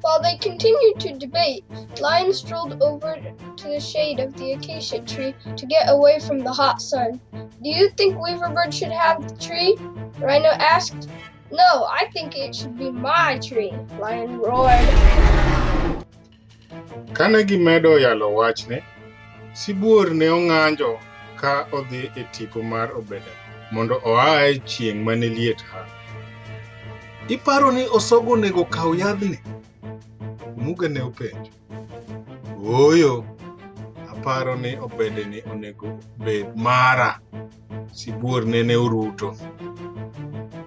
While they continued to debate, Lion strolled over to the shade of the acacia tree to get away from the hot sun. Do you think Weaverbird should have the tree? Rhino asked. No, I think it should be my tree, Lion roared. Kane gimedo yalo wachne, Sibuor ne ong'anjo ka odhi e tipo mar obede mondo oae chieng' mane liet ha. Iparo ni Osogo onego kaw yadhni? Muga ne openjo. Ooyo, aparo ni obedeni onego bed mara, Sibuor nene oruto.